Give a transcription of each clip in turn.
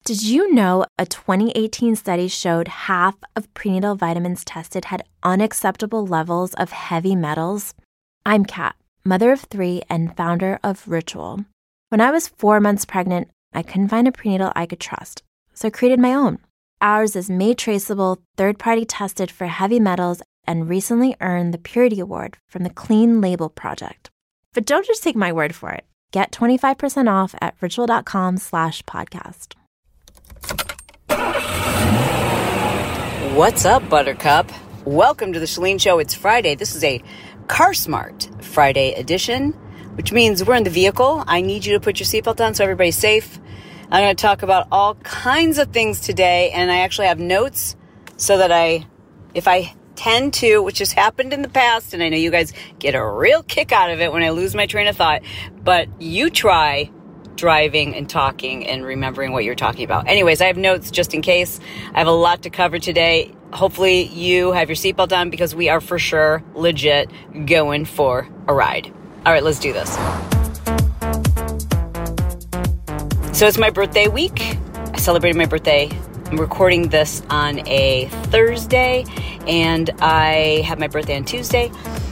Did you know a 2018 study showed half of prenatal vitamins tested had unacceptable levels of heavy metals? I'm Kat, mother of 3 and founder of Ritual. When I was 4 months pregnant, I couldn't find a prenatal I could trust, so I created my own. Ours is made traceable, third-party tested for heavy metals, and recently earned the Purity Award from the Clean Label Project. But don't just take my word for it. Get 25% off at ritual.com/podcast. What's up, Buttercup? Welcome to the Chalene Show. It's Friday. This is a Car Smart Friday edition, which means we're in the vehicle. I need you to put your seatbelt on so everybody's safe. I'm going to talk about all kinds of things today, and I actually have notes so that if I tend to, which has happened in the past, and I know you guys get a real kick out of it when I lose my train of thought, but you try driving and talking and remembering what you're talking about. Anyways, I have notes just in case. I have a lot to cover today. Hopefully you have your seatbelt on because we are for sure legit going for a ride. All right, let's do this. So it's my birthday week. I celebrated my birthday. I'm recording this on a Thursday, and I had my birthday on Tuesday.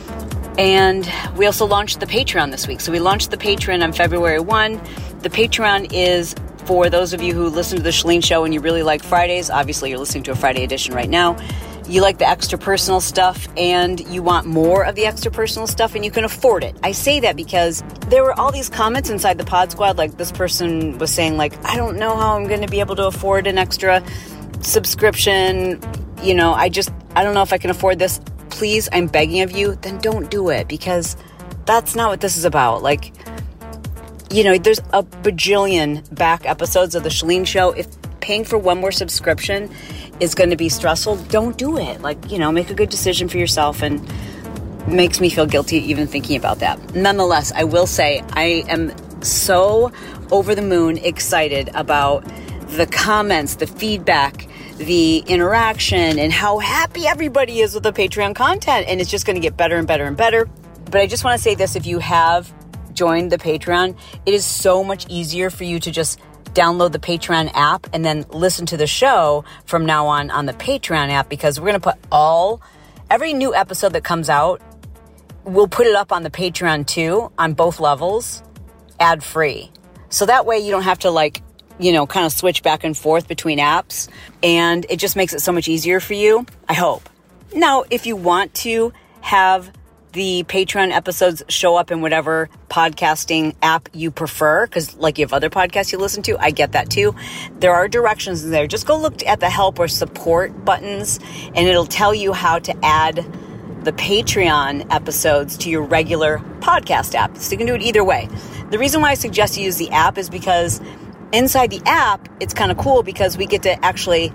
And we also launched the Patreon this week. So we launched the Patreon on February 1. The Patreon is for those of you who listen to the Chalene Show and you really like Fridays. Obviously, you're listening to a Friday edition right now. You like the extra personal stuff and you want more of the extra personal stuff and you can afford it. I say that because there were all these comments inside the Pod Squad. Like this person was saying, like, I don't know how I'm going to be able to afford an extra subscription. You know, I don't know if I can afford this. Please, I'm begging of you, then don't do it because that's not what this is about. Like, you know, there's a bajillion back episodes of the Chalene Show. If paying for one more subscription is going to be stressful, don't do it. Like, you know, make a good decision for yourself, and makes me feel guilty even thinking about that. Nonetheless, I will say I am so over the moon excited about the comments, the feedback, the interaction, and how happy everybody is with the Patreon content. And it's just going to get better and better and better. But I just want to say this, if you have joined the Patreon, it is so much easier for you to just download the Patreon app and then listen to the show from now on the Patreon app, because we're going to put every new episode that comes out, we'll put it up on the Patreon too, on both levels, ad free. So that way you don't have to kind of switch back and forth between apps, and it just makes it so much easier for you, I hope. Now, if you want to have the Patreon episodes show up in whatever podcasting app you prefer, because like you have other podcasts you listen to, I get that too. There are directions in there. Just go look at the help or support buttons, and it'll tell you how to add the Patreon episodes to your regular podcast app. So you can do it either way. The reason why I suggest you use the app is because inside the app, it's kind of cool because we get to actually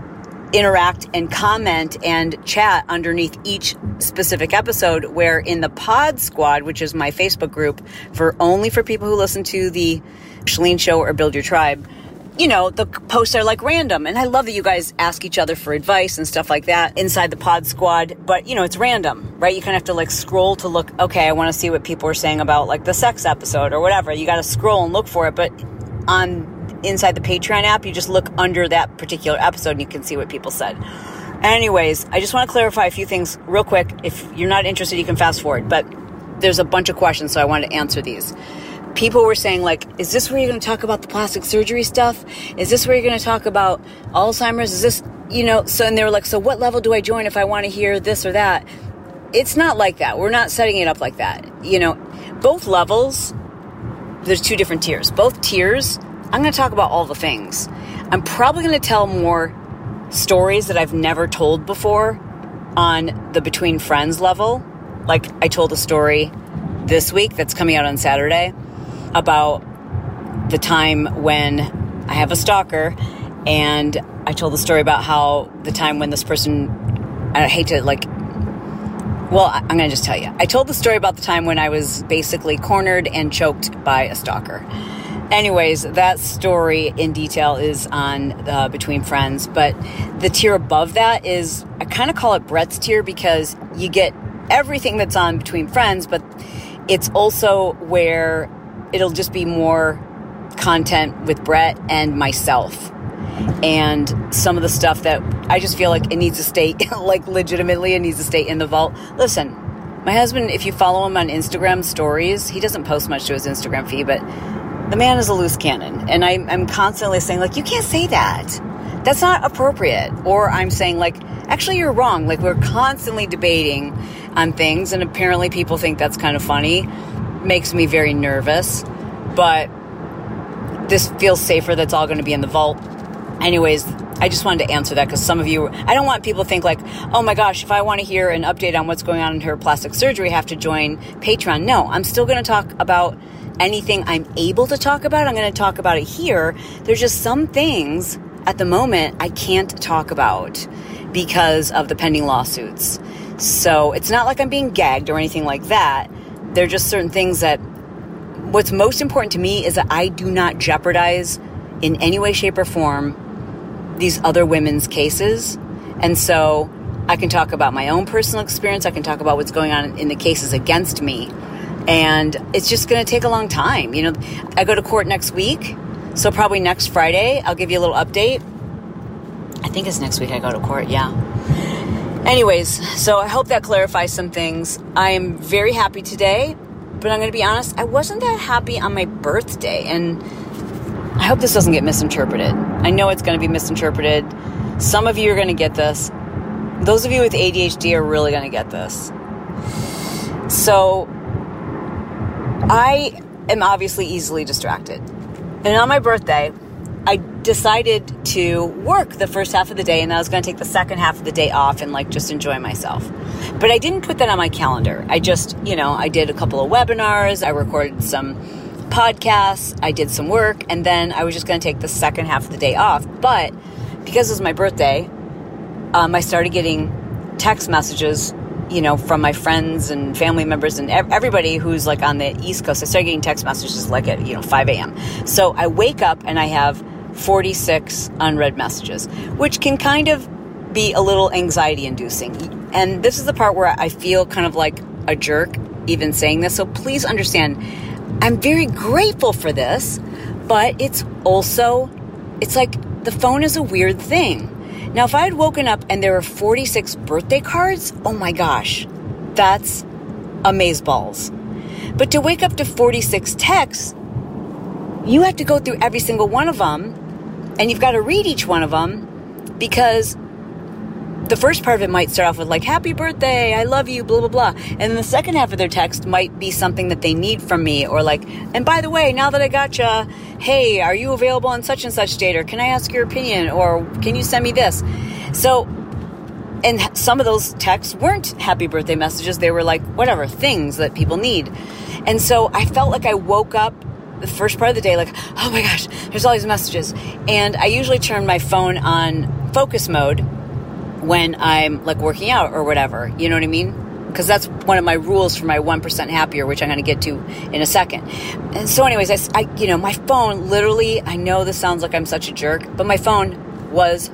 interact and comment and chat underneath each specific episode, where in the Pod Squad, which is my Facebook group only for people who listen to the Chalene Show or Build Your Tribe, you know, the posts are like random. And I love that you guys ask each other for advice and stuff like that inside the Pod Squad. But, you know, it's random, right? You kind of have to scroll to look, okay, I want to see what people are saying about the sex episode or whatever. You got to scroll and look for it. But inside the Patreon app, you just look under that particular episode and you can see what people said. Anyways, I just want to clarify a few things real quick. If you're not interested, you can fast forward, but there's a bunch of questions, so I wanted to answer these. People were saying, is this where you're going to talk about the plastic surgery stuff? Is this where you're going to talk about Alzheimer's? Is this, and they were like, so what level do I join if I want to hear this or that? It's not like that. We're not setting it up like that. Both levels, there's 2 different tiers. Both tiers, I'm going to talk about all the things. I'm probably going to tell more stories that I've never told before on the Between Friends level. Like I told a story this week that's coming out on Saturday about the time when I have a stalker, and I told the story about how the time when this person, I hate to I'm going to just tell you. I told the story about the time when I was basically cornered and choked by a stalker. Anyways, that story in detail is on Between Friends, but the tier above that is, I kind of call it Brett's tier, because you get everything that's on Between Friends, but it's also where it'll just be more content with Brett and myself. and some of the stuff that I just feel like it needs to stay, like legitimately it needs to stay in the vault. Listen, my husband, if you follow him on Instagram stories, he doesn't post much to his Instagram feed, but the man is a loose cannon. And I'm constantly saying, like, you can't say that. That's not appropriate. Or I'm saying, like, actually, you're wrong. Like, we're constantly debating on things, and apparently people think that's kind of funny. Makes me very nervous. But this feels safer. That's all going to be in the vault. Anyways, I just wanted to answer that because some of you, I don't want people to think like, oh my gosh, if I want to hear an update on what's going on in her plastic surgery, I have to join Patreon. No, I'm still going to talk about anything I'm able to talk about. I'm going to talk about it here. There's just some things at the moment I can't talk about because of the pending lawsuits. So it's not like I'm being gagged or anything like that. There are just certain things that what's most important to me is that I do not jeopardize in any way, shape, or form these other women's cases. And so I can talk about my own personal experience. I can talk about what's going on in the cases against me. And it's just going to take a long time. You know, I go to court next week. So probably next Friday, I'll give you a little update. I think it's next week I go to court. Yeah. Anyways, so I hope that clarifies some things. I am very happy today, but I'm going to be honest, I wasn't that happy on my birthday. And I hope this doesn't get misinterpreted. I know it's going to be misinterpreted. Some of you are going to get this. Those of you with ADHD are really going to get this. So I am obviously easily distracted. And on my birthday, I decided to work the first half of the day, and I was going to take the second half of the day off and like just enjoy myself. But I didn't put that on my calendar. I just, I did a couple of webinars. I recorded some podcasts. I did some work, and then I was just going to take the second half of the day off. But because it was my birthday, I started getting text messages, from my friends and family members and everybody who's like on the East Coast. I started getting text messages like at, 5 a.m. So I wake up and I have 46 unread messages, which can kind of be a little anxiety inducing. And this is the part where I feel kind of like a jerk even saying this. So please understand, I'm very grateful for this, but it's like the phone is a weird thing. Now, if I had woken up and there were 46 birthday cards, oh my gosh, that's amazeballs. But to wake up to 46 texts, you have to go through every single one of them, and you've got to read each one of them, because the first part of it might start off with like, happy birthday, I love you, blah, blah, blah. And the second half of their text might be something that they need from me, or like, and by the way, now that I gotcha, hey, are you available on such and such date? Or can I ask your opinion? Or can you send me this? So, and some of those texts weren't happy birthday messages. They were like, whatever, things that people need. And so I felt like I woke up the first part of the day like, oh my gosh, there's all these messages. And I usually turn my phone on focus mode when I'm like working out or whatever, you know what I mean? Because that's one of my rules for my 1% happier, which I'm going to get to in a second. And so anyways, I my phone literally, I know this sounds like I'm such a jerk, but my phone was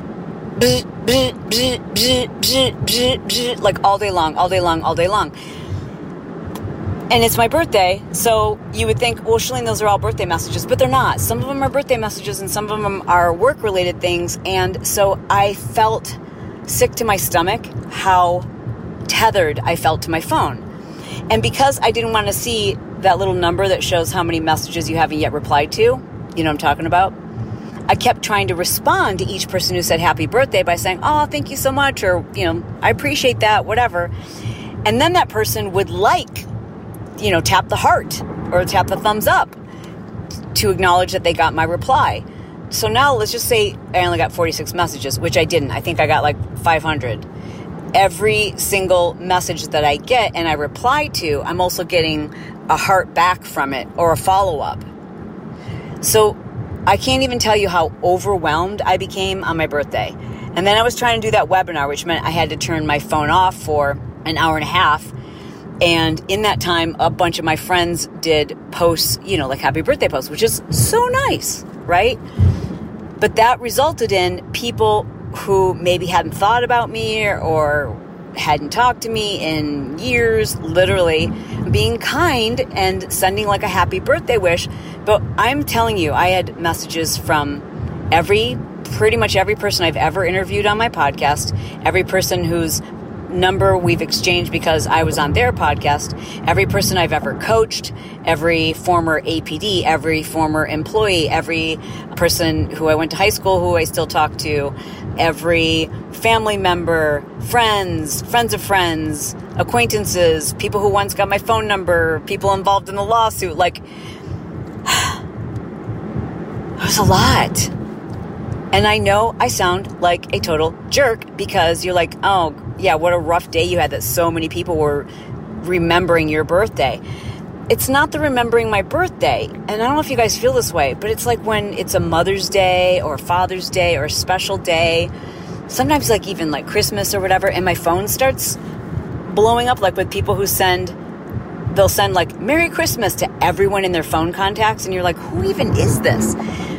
like all day long. And it's my birthday, so you would think, well, Shalene, those are all birthday messages, but they're not. Some of them are birthday messages and some of them are work-related things. And so I felt sick to my stomach how tethered I felt to my phone. And because I didn't want to see that little number that shows how many messages you haven't yet replied to, you know what I'm talking about? I kept trying to respond to each person who said happy birthday by saying, oh, thank you so much, or, I appreciate that, whatever. And then that person would tap the heart or tap the thumbs up to acknowledge that they got my reply. So now let's just say I only got 46 messages, which I didn't. I think I got like 500. Every single message that I get and I reply to, I'm also getting a heart back from it or a follow-up. So I can't even tell you how overwhelmed I became on my birthday. And then I was trying to do that webinar, which meant I had to turn my phone off for an hour and a half. And in that time, a bunch of my friends did posts, like happy birthday posts, which is so nice, right? But that resulted in people who maybe hadn't thought about me or hadn't talked to me in years, literally being kind and sending like a happy birthday wish. But I'm telling you, I had messages from every pretty much every person I've ever interviewed on my podcast, every person whose number we've exchanged because I was on their podcast, every person I've ever coached, every former APD, every former employee, every person who I went to high school who I still talk to, every family member, friends of friends, acquaintances, people who once got my phone number, people involved in the lawsuit. Like, it was a lot. And I know I sound like a total jerk because you're like, oh, yeah, what a rough day you had that so many people were remembering your birthday. It's not the remembering my birthday. And I don't know if you guys feel this way, but it's like when it's a Mother's Day or Father's Day or a special day, sometimes like even like Christmas or whatever, and my phone starts blowing up like with people who they'll send like Merry Christmas to everyone in their phone contacts. And you're like, who even is this?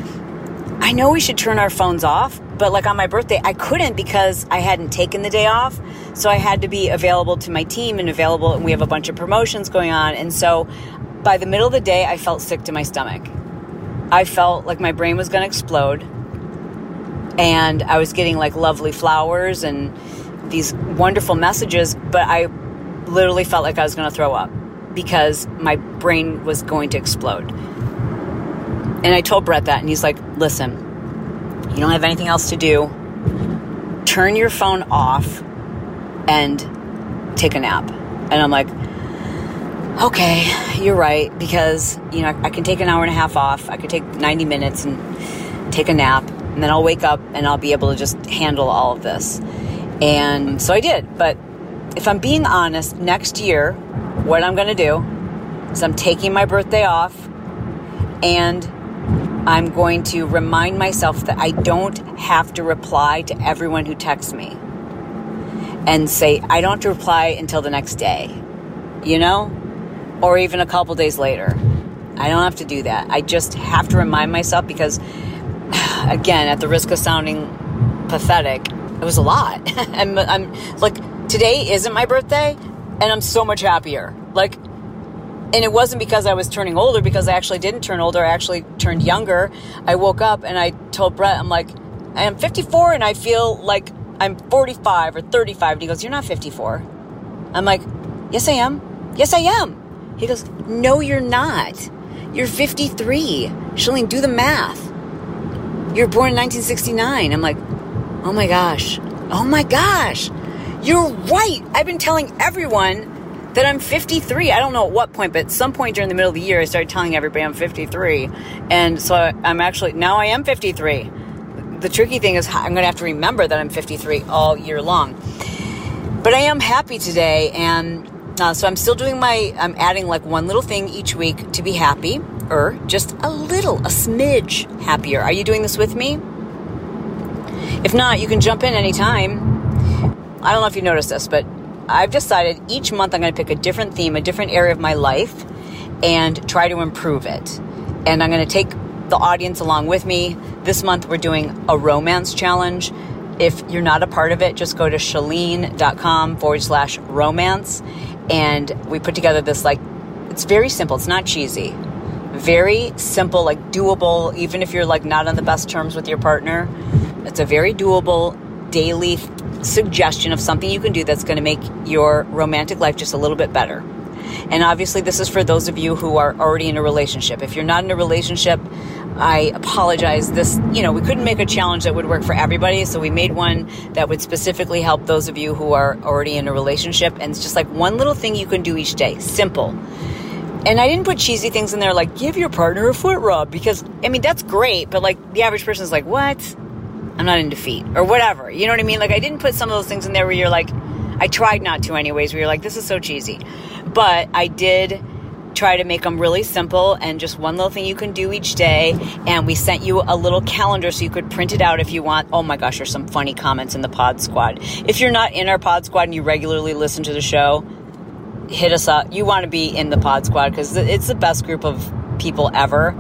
I know we should turn our phones off, but like on my birthday, I couldn't because I hadn't taken the day off. So I had to be available to my team and we have a bunch of promotions going on. And so by the middle of the day, I felt sick to my stomach. I felt like my brain was going to explode. And I was getting like lovely flowers and these wonderful messages, but I literally felt like I was going to throw up because my brain was going to explode. And I told Brett that, and he's like, listen, you don't have anything else to do. Turn your phone off and take a nap. And I'm like, okay, you're right, because, you know, I can take an hour and a half off. I could take 90 minutes and take a nap, and then I'll wake up and I'll be able to just handle all of this. And so I did. But if I'm being honest, next year, what I'm going to do is I'm taking my birthday off, and I'm going to remind myself that I don't have to reply to everyone who texts me and say, I don't have to reply until the next day, you know, or even a couple days later. I don't have to do that. I just have to remind myself because, again, at the risk of sounding pathetic, it was a lot. I'm like, today isn't my birthday and I'm so much happier. Like, and it wasn't because I was turning older, because I actually didn't turn older. I actually turned younger. I woke up and I told Brett, I'm like, I am 54 and I feel like I'm 45 or 35. And he goes, you're not 54. I'm like, yes, I am. Yes, I am. He goes, no, you're not. You're 53. Shalene, do the math. You were born in 1969. I'm like, oh my gosh. Oh my gosh. You're right. I've been telling everyone that I'm 53. I don't know at what point, but at some point during the middle of the year, I started telling everybody I'm 53. And so now I am 53. The tricky thing is I'm going to have to remember that I'm 53 all year long. But I am happy today. And so I'm still doing I'm adding like one little thing each week to be happy, or just a smidge happier. Are you doing this with me? If not, you can jump in anytime. I don't know if you noticed this, but I've decided each month I'm going to pick a different theme, a different area of my life, and try to improve it. And I'm going to take the audience along with me. This month we're doing a romance challenge. If you're not a part of it, just go to shalene.com/romance. And we put together this, like, it's very simple. It's not cheesy. Very simple, like doable, even if you're like not on the best terms with your partner. It's a very doable daily suggestion of something you can do that's going to make your romantic life just a little bit better. And obviously this is for those of you who are already in a relationship. If you're not in a relationship, I apologize. We couldn't make a challenge that would work for everybody. So we made one that would specifically help those of you who are already in a relationship. And it's just like one little thing you can do each day. Simple. And I didn't put cheesy things in there like give your partner a foot rub, because I mean, that's great. But like the average person is like, what? I'm not into feet or whatever. You know what I mean? Like I didn't put some of those things in there where you're like, I tried not to anyways, where you're like, this is so cheesy. But I did try to make them really simple and just one little thing you can do each day. And we sent you a little calendar so you could print it out if you want. Oh my gosh, there's some funny comments in the Pod Squad. If you're not in our Pod Squad and you regularly listen to the show, hit us up. You want to be in the Pod Squad because it's the best group of people ever.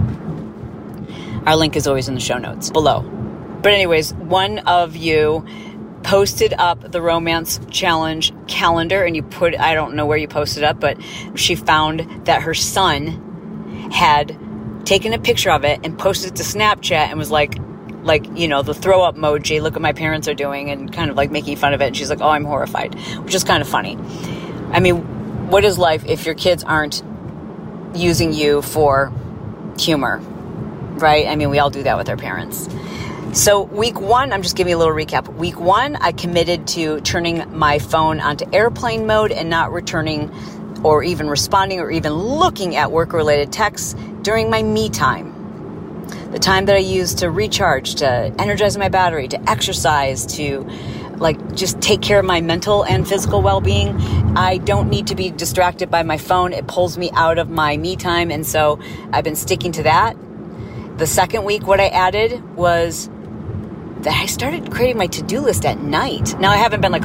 Our link is always in the show notes below. But anyways, one of you posted up the romance challenge calendar, and I don't know where you posted up, but she found that her son had taken a picture of it and posted it to Snapchat and was like, like, the throw up emoji, look what my parents are doing, and kind of like making fun of it. And she's like, oh, I'm horrified, which is kind of funny. I mean, what is life if your kids aren't using you for humor, right? I mean, we all do that with our parents. So week 1, I'm just giving you a little recap. Week 1, I committed to turning my phone onto airplane mode and not returning or even responding or even looking at work-related texts during my me time. The time that I use to recharge, to energize my battery, to exercise, to just take care of my mental and physical well-being. I don't need to be distracted by my phone. It pulls me out of my me time. And so I've been sticking to that. The second week, what I added was that I started creating my to-do list at night. Now, I haven't been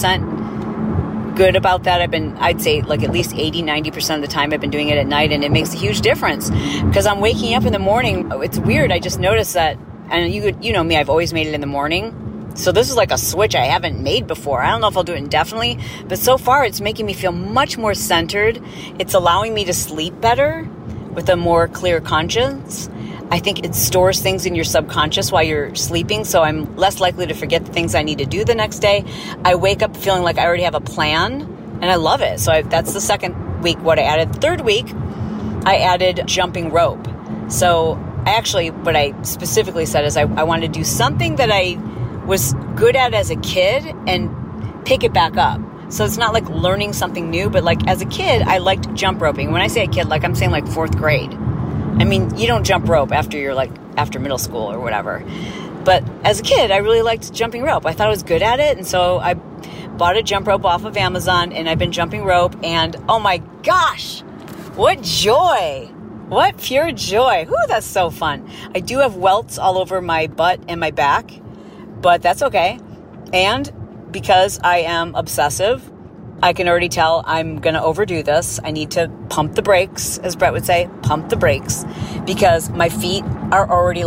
100% good about that. I'd say at least 80, 90% of the time I've been doing it at night, and it makes a huge difference because I'm waking up in the morning. It's weird. I just noticed that, and you know me, I've always made it in the morning. So this is like a switch I haven't made before. I don't know if I'll do it indefinitely, but so far it's making me feel much more centered. It's allowing me to sleep better with a more clear conscience. I think it stores things in your subconscious while you're sleeping, so I'm less likely to forget the things I need to do the next day. I wake up feeling like I already have a plan, and I love it. So that's the second week what I added. Third week, I added jumping rope. So what I specifically said is I wanted to do something that I was good at as a kid and pick it back up. So it's not like learning something new, but as a kid, I liked jump roping. When I say a kid, I'm saying 4th grade. I mean, you don't jump rope after you're after middle school or whatever. But as a kid, I really liked jumping rope. I thought I was good at it. And so I bought a jump rope off of Amazon, and I've been jumping rope. And oh my gosh, what joy. What pure joy. Whew, that's so fun. I do have welts all over my butt and my back, but that's okay. And because I am obsessive, I can already tell I'm going to overdo this. I need to pump the brakes, as Brett would say, pump the brakes, because my feet are already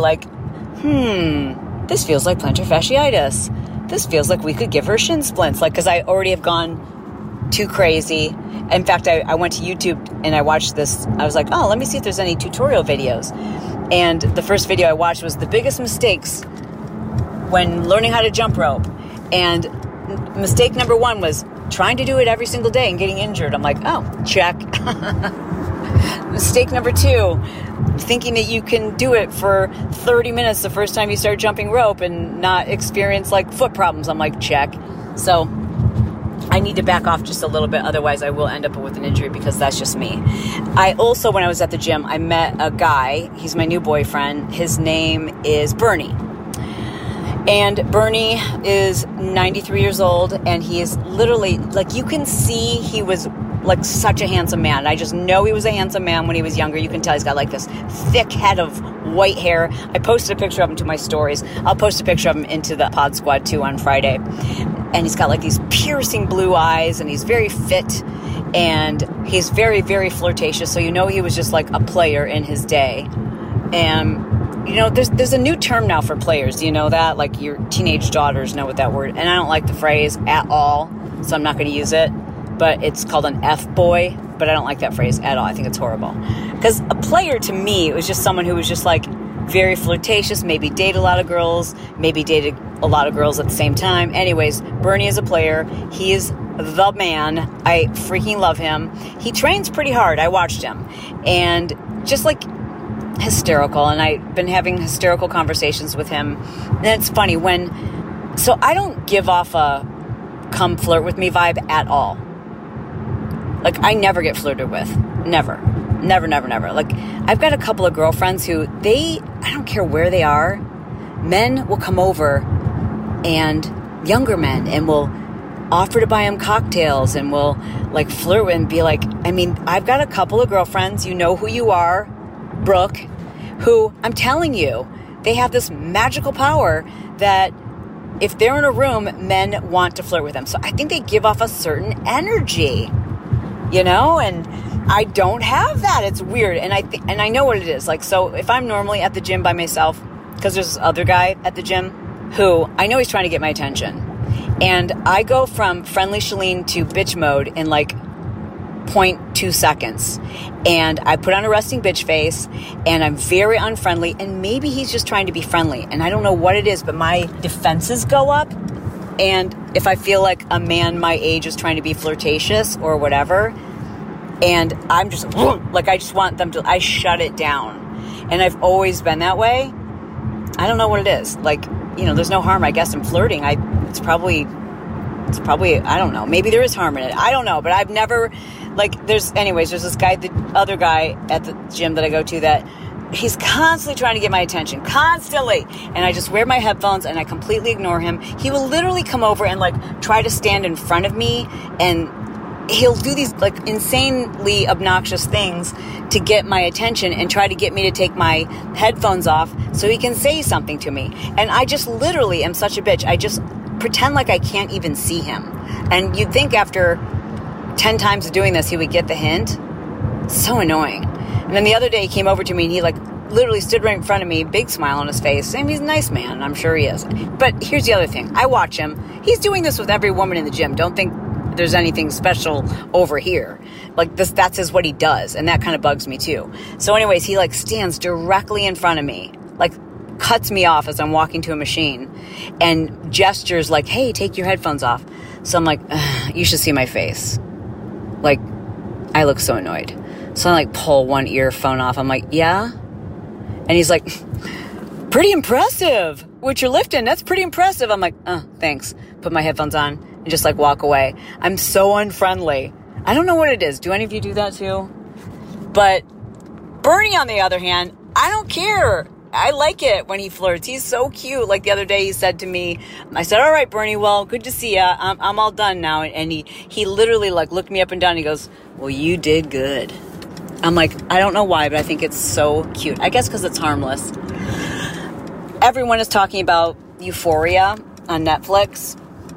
this feels like plantar fasciitis. This feels like we could give her shin splints, because I already have gone too crazy. In fact, I went to YouTube and I watched this. I was like, oh, let me see if there's any tutorial videos. And the first video I watched was the biggest mistakes when learning how to jump rope. And mistake number 1 was trying to do it every single day and getting injured. I'm like, oh, check. Mistake number 2, thinking that you can do it for 30 minutes the first time you start jumping rope and not experience foot problems. I'm like, check. So I need to back off just a little bit. Otherwise, I will end up with an injury because that's just me. I also, when I was at the gym, I met a guy. He's my new boyfriend. His name is Bernie. And Bernie is 93 years old, and he is literally, you can see he was, such a handsome man. I just know he was a handsome man when he was younger. You can tell he's got, this thick head of white hair. I posted a picture of him to my stories. I'll post a picture of him into the Pod Squad, too, on Friday. And he's got, these piercing blue eyes, and he's very fit, and he's very, very flirtatious. So you know he was just, a player in his day. And there's a new term now for players. Do you know that? Your teenage daughters know what that word, and I don't like the phrase at all, so I'm not going to use it, but it's called an F-boy, but I don't like that phrase at all. I think it's horrible. Because a player, to me, was just someone who was just, very flirtatious, maybe dated a lot of girls, maybe dated a lot of girls at the same time. Anyways, Bernie is a player. He is the man. I freaking love him. He trains pretty hard. I watched him. And just, hysterical, and I've been having hysterical conversations with him. And it's funny so I don't give off a come flirt with me vibe at all. I never get flirted with. Never. I've got a couple of girlfriends who I don't care where they are, men will come over, and younger men, and will offer to buy them cocktails, and will flirt with and be I've got a couple of girlfriends, you know who you are, Brooke, who, I'm telling you, they have this magical power that if they're in a room, men want to flirt with them. So I think they give off a certain energy, and I don't have that. It's weird. And I know what it is. So if I'm normally at the gym by myself, because there's this other guy at the gym who I know he's trying to get my attention. And I go from friendly Shalene to bitch mode in 0.2 seconds. And I put on a resting bitch face, and I'm very unfriendly, and maybe he's just trying to be friendly, and I don't know what it is, but my defenses go up. And if I feel like a man my age is trying to be flirtatious or whatever, and I'm just like, I just want them to, I shut it down. And I've always been that way. I don't know what it is. Like, you know, there's no harm, I guess, in flirting. It's probably, I don't know. Maybe there is harm in it. I don't know. But I've never, like, there's this guy, the other guy at the gym that I go to, that he's constantly trying to get my attention. Constantly. And I just wear my headphones and I completely ignore him. He will literally come over and, like, try to stand in front of me, and he'll do these, like, insanely obnoxious things to get my attention and try to get me to take my headphones off so he can say something to me. And I just literally am such a bitch. I just pretend like I can't even see him. And you'd think after 10 times of doing this, he would get the hint. So annoying. And then the other day he came over to me and he, like, literally stood right in front of me, big smile on his face, saying he's a nice man. I'm sure he is. But here's the other thing. I watch him. He's doing this with every woman in the gym. Don't think there's anything special over here. Like, that's what he does. And that kind of bugs me too. So anyways, he, like, stands directly in front of me, like, cuts me off as I'm walking to a machine, and gestures like, hey, take your headphones off. So I'm like, you should see my face. Like, I look so annoyed. So I, like, pull one earphone off. I'm like, yeah? And he's like, pretty impressive. What you're lifting, that's pretty impressive. I'm like, thanks. Put my headphones on and just, like, walk away. I'm so unfriendly. I don't know what it is. Do any of you do that too? But Bernie, on the other hand, I don't care. I like it when he flirts. He's so cute. Like the other day, he said to me, I said, all right, Bernie, well, good to see ya. I'm all done now. And he literally, like, looked me up and down. And he goes, well, you did good. I'm like, I don't know why, but I think it's so cute. I guess because it's harmless. Everyone is talking about Euphoria on Netflix.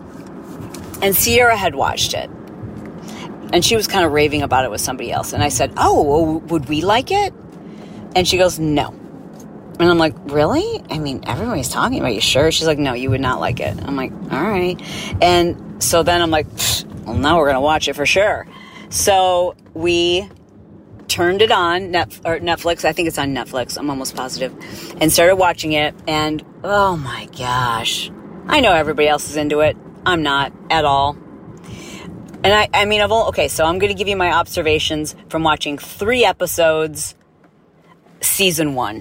And Sierra had watched it. And she was kind of raving about it with somebody else. And I said, well, would we like it? And she goes, no. And I'm like, really? I mean, everybody's talking about it. You sure? She's like, no, you would not like it. I'm like, all right. And so then I'm like, well, now we're going to watch it for sure. So we turned it on, Netflix. I think it's on Netflix. I'm almost positive. And started watching it. And, oh my gosh. I know everybody else is into it. I'm not at all. And I mean, so I'm going to give you my observations from watching 3 episodes, season 1.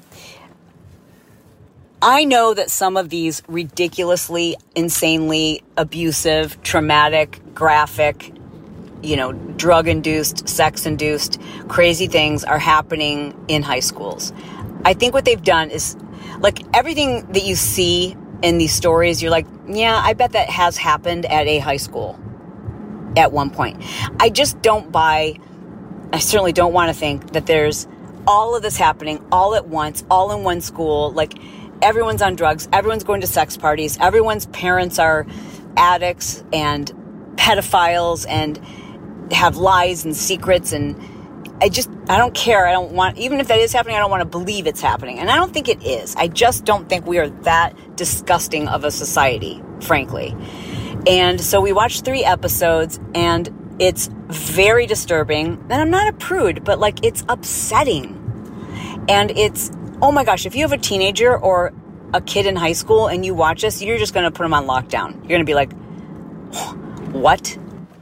I know that some of these ridiculously, insanely abusive, traumatic, graphic, drug-induced, sex-induced, crazy things are happening in high schools. I think what they've done is, like, everything that you see in these stories, you're like, yeah, I bet that has happened at a high school at one point. I just don't buy, I certainly don't want to think that there's all of this happening all at once, all in one school. Like, everyone's on drugs, everyone's going to sex parties, everyone's parents are addicts and pedophiles and have lies and secrets, and I don't care. I don't want, even if that is happening, I don't want to believe it's happening. And I don't think it is. I just don't think we are that disgusting of a society, frankly. And so we watched 3 episodes, and it's very disturbing. And I'm not a prude, but, like, it's upsetting. And it's, oh my gosh, if you have a teenager or a kid in high school and you watch this, you're just going to put them on lockdown. You're going to be like, what?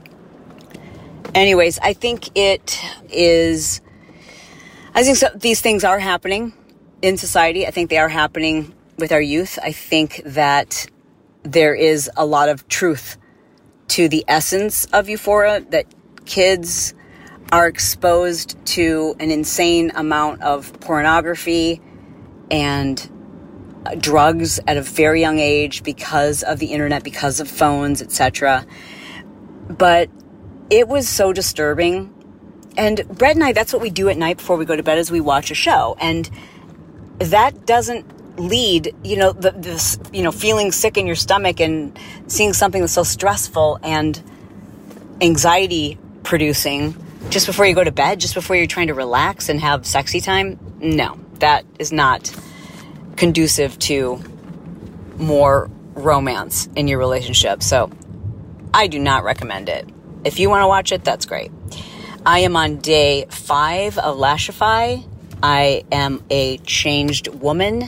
Anyways, I think these things are happening in society. I think they are happening with our youth. I think that there is a lot of truth to the essence of Euphoria, that kids are exposed to an insane amount of pornography and drugs at a very young age because of the internet, because of phones, etc. But it was so disturbing. And Brett and I, that's what we do at night before we go to bed, is we watch a show. And that doesn't lead, this feeling sick in your stomach and seeing something that's so stressful and anxiety producing just before you go to bed, just before you're trying to relax and have sexy time. No, that is not conducive to more romance in your relationship. So I do not recommend it. If you want to watch it, that's great. I am on day 5 of Lashify. I am a changed woman.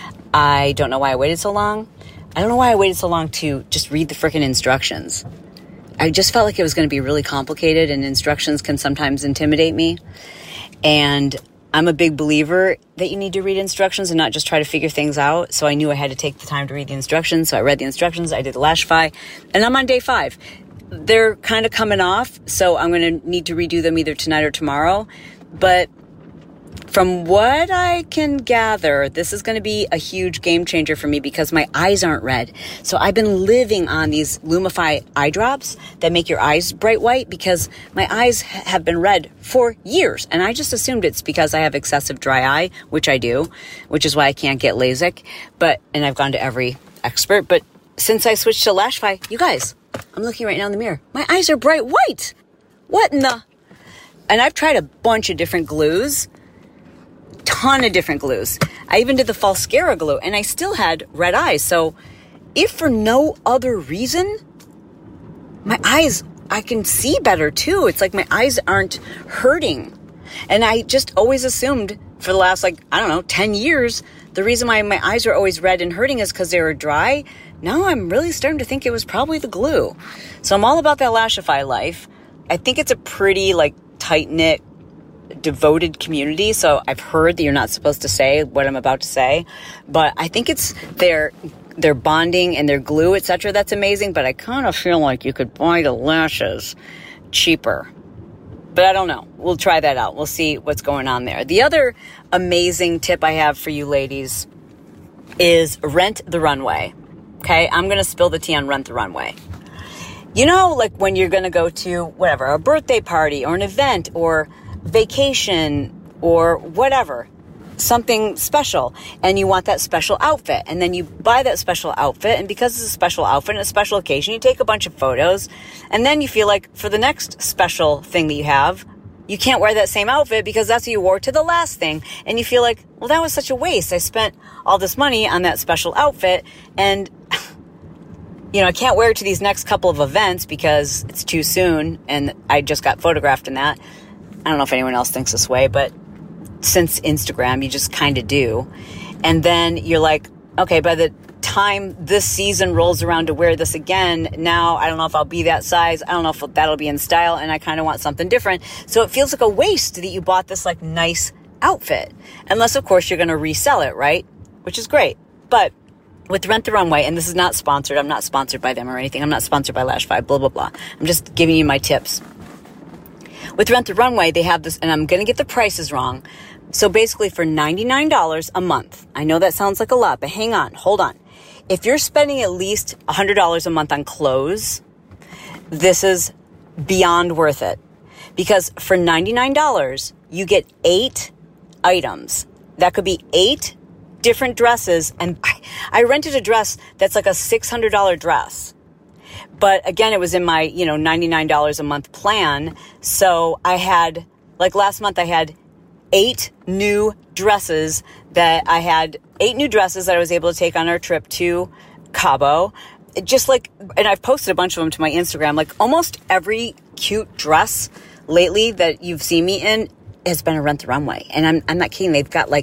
I don't know why I waited so long. I don't know why I waited so long to just read the frickin' instructions. I just felt like it was going to be really complicated, and instructions can sometimes intimidate me. And I'm a big believer that you need to read instructions and not just try to figure things out. So I knew I had to take the time to read the instructions. So I read the instructions. I did the Lashify, and I'm on day 5. They're kind of coming off, so I'm going to need to redo them either tonight or tomorrow. But from what I can gather, this is going to be a huge game changer for me because my eyes aren't red. So I've been living on these Lumify eye drops that make your eyes bright white because my eyes have been red for years. And I just assumed it's because I have excessive dry eye, which I do, which is why I can't get LASIK. And I've gone to every expert. But since I switched to Lashify, you guys, I'm looking right now in the mirror. My eyes are bright white. What in the... And I've tried a bunch of different glues. Ton of different glues. I even did the Falscara glue and I still had red eyes. So if for no other reason, my eyes, I can see better too. It's like my eyes aren't hurting. And I just always assumed for the last 10 years, the reason why my eyes are always red and hurting is because they were dry. Now I'm really starting to think it was probably the glue. So I'm all about that Lashify life. I think it's a pretty tight-knit, devoted community. So I've heard that you're not supposed to say what I'm about to say, but I think it's their bonding and their glue, etc. That's amazing. But I kind of feel like you could buy the lashes cheaper, but I don't know. We'll try that out. We'll see what's going on there. The other amazing tip I have for you ladies is Rent the Runway. Okay. I'm going to spill the tea on Rent the Runway. You know, when you're going to go to whatever, a birthday party or an event or vacation or whatever, something special, and you want that special outfit, and then you buy that special outfit, and because it's a special outfit and a special occasion, you take a bunch of photos, and then you feel like for the next special thing that you have, you can't wear that same outfit because that's what you wore to the last thing, and you feel like, well, that was such a waste. I spent all this money on that special outfit, and I can't wear it to these next couple of events because it's too soon, and I just got photographed in that. I don't know if anyone else thinks this way, but since Instagram, you just kind of do. And then you're like, okay, by the time this season rolls around to wear this again, now I don't know if I'll be that size. I don't know if that'll be in style, and I kind of want something different. So it feels like a waste that you bought this nice outfit. Unless, of course, you're going to resell it, right? Which is great. But with Rent the Runway, and this is not sponsored. I'm not sponsored by them or anything. I'm not sponsored by Lashify, blah, blah, blah. I'm just giving you my tips. With Rent the Runway, they have this, and I'm going to get the prices wrong. So basically for $99 a month, I know that sounds like a lot, but hang on, hold on. If you're spending at least $100 a month on clothes, this is beyond worth it. Because for $99, you get 8 items. That could be 8 different dresses. And I rented a dress that's like a $600 dress. But again, it was in my, $99 a month plan. So I had, last month I had 8 new dresses that I was able to take on our trip to Cabo. And I've posted a bunch of them to my Instagram. Almost every cute dress lately that you've seen me in has been a Rent the Runway. And I'm not kidding. They've got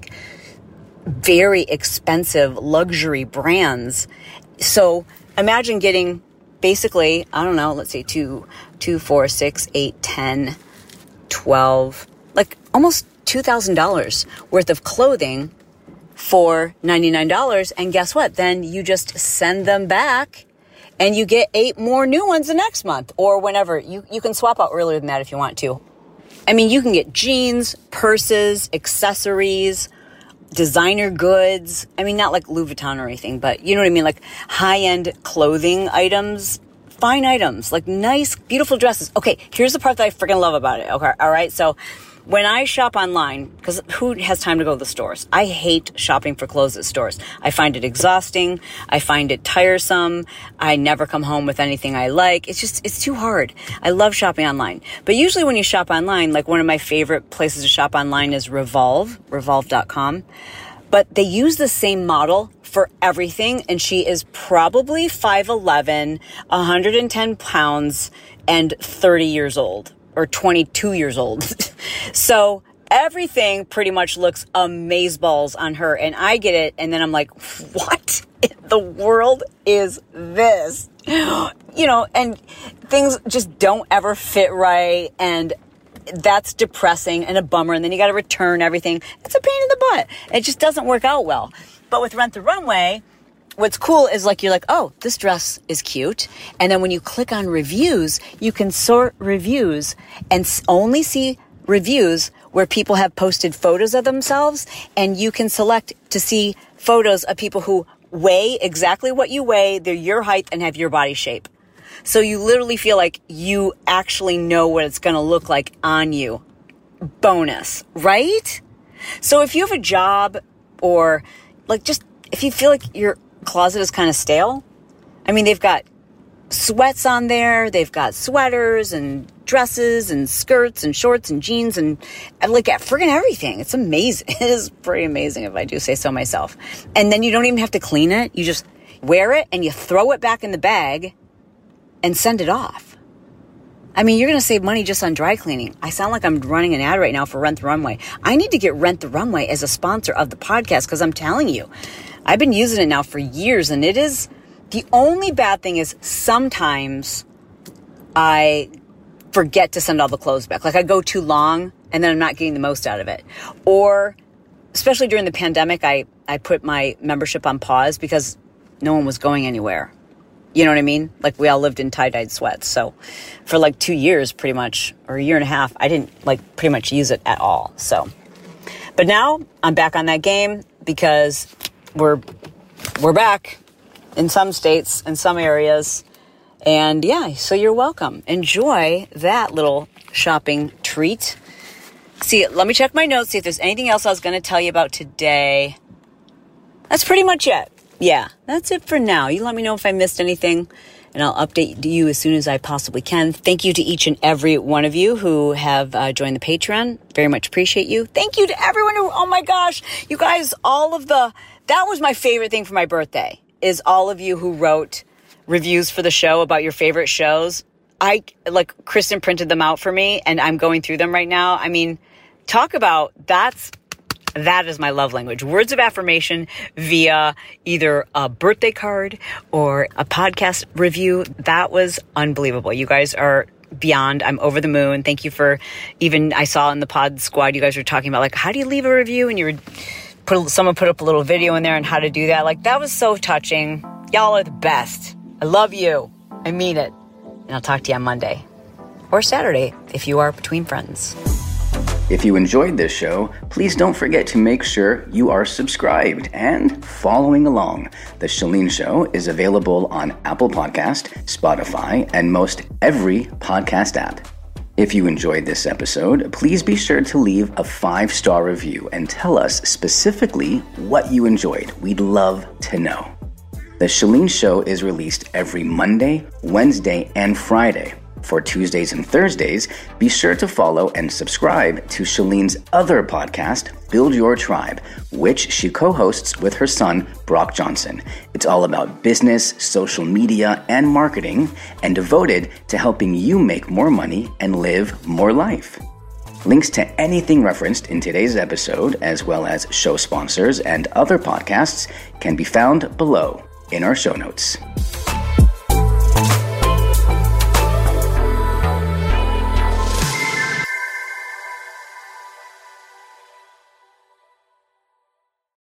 very expensive luxury brands. So imagine getting basically, I don't know, let's say 2, 4, 6, 8, 10, 12, almost $2,000 worth of clothing for $99. And guess what? Then you just send them back and you get 8 more new ones the next month or whenever. You can swap out earlier than that if you want to. I mean, you can get jeans, purses, accessories, designer goods. I mean, not Louis Vuitton or anything, but you know what I mean? High-end clothing items, fine items, nice, beautiful dresses. Okay, here's the part that I freaking love about it. Okay, all right? So when I shop online, because who has time to go to the stores? I hate shopping for clothes at stores. I find it exhausting. I find it tiresome. I never come home with anything I like. It's too hard. I love shopping online. But usually when you shop online, one of my favorite places to shop online is Revolve.com. But they use the same model for everything. And she is probably 5'11", 110 pounds, and 30 years old. or 22 years old. So everything pretty much looks amazeballs on her, and I get it, and then I'm like, what in the world is this? You know, and things just don't ever fit right, and that's depressing and a bummer, and then you got to return everything. It's a pain in the butt. It just doesn't work out well. But with Rent the Runway, what's cool is like, you're like, oh, this dress is cute. And then when you click on reviews, you can sort reviews and only see reviews where people have posted photos of themselves, and you can select to see photos of people who weigh exactly what you weigh, they're your height, and have your body shape. So you literally feel like you actually know what it's going to look like on you. Bonus, right? So if you have a job, or like just if you feel like your closet is kind of stale, I mean, they've got sweats on there, they've got sweaters and dresses and skirts and shorts and jeans and like friggin' everything. It's amazing. It is pretty amazing, if I do say so myself. And then you don't even have to clean it. You just wear it and you throw it back in the bag and send it off. I mean, you're going to save money just on dry cleaning. I sound like I'm running an ad right now for Rent the Runway. I need to get Rent the Runway as a sponsor of the podcast, because I'm telling you, I've been using it now for years, and it is, the only bad thing is sometimes I forget to send all the clothes back. Like I go too long and then I'm not getting the most out of it. Or especially during the pandemic, I put my membership on pause because no one was going anywhere. You know what I mean? Like we all lived in tie-dyed sweats. So for like 2 years pretty much, or a year and a half, I didn't like pretty much use it at all. So, but now I'm back on that game because we're back in some states, in some areas. And yeah, so you're welcome. Enjoy that little shopping treat. See, let me check my notes, see if there's anything else I was going to tell you about today. That's pretty much it. Yeah, that's it for now. You let me know if I missed anything, and I'll update you as soon as I possibly can. Thank you to each and every one of you who have joined the Patreon. Very much appreciate you. Thank you to everyone who, oh my gosh, you guys, that was my favorite thing for my birthday, is all of you who wrote reviews for the show about your favorite shows. Kristen printed them out for me, and I'm going through them right now. I mean, talk about, that is my love language. Words of affirmation via either a birthday card or a podcast review. That was unbelievable. You guys are beyond. I'm over the moon. Thank you for I saw in the pod squad, you guys were talking about like, how do you leave a review? And someone put up a little video in there on how to do that. Like, that was so touching. Y'all are the best. I love you. I mean it. And I'll talk to you on Monday or Saturday if you are between friends. If you enjoyed this show, please don't forget to make sure you are subscribed and following along. The Chalene Show is available on Apple Podcast, Spotify, and most every podcast app. If you enjoyed this episode, please be sure to leave a 5-star review and tell us specifically what you enjoyed. We'd love to know. The Chalene Show is released every Monday, Wednesday, and Friday. For Tuesdays and Thursdays, be sure to follow and subscribe to Chalene's other podcast, Build Your Tribe, which she co-hosts with her son, Brock Johnson. It's all about business, social media, and marketing, and devoted to helping you make more money and live more life. Links to anything referenced in today's episode, as well as show sponsors and other podcasts, can be found below in our show notes.